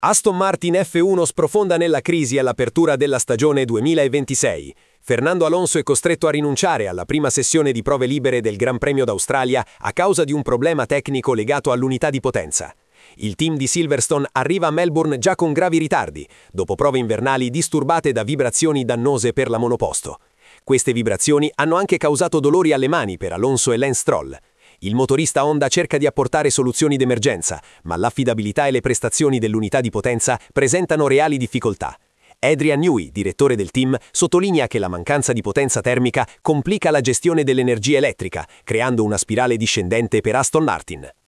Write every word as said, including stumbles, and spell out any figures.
Aston Martin F uno sprofonda nella crisi all'apertura della stagione duemilaventisei. Fernando Alonso è costretto a rinunciare alla prima sessione di prove libere del Gran Premio d'Australia a causa di un problema tecnico legato all'unità di potenza. Il team di Silverstone arriva a Melbourne già con gravi ritardi, dopo prove invernali disturbate da vibrazioni dannose per la monoposto. Queste vibrazioni hanno anche causato dolori alle mani per Alonso e Lance Stroll. Il motorista Honda cerca di apportare soluzioni d'emergenza, ma l'affidabilità e le prestazioni dell'unità di potenza presentano reali difficoltà. Adrian Newey, direttore del team, sottolinea che la mancanza di potenza termica complica la gestione dell'energia elettrica, creando una spirale discendente per Aston Martin.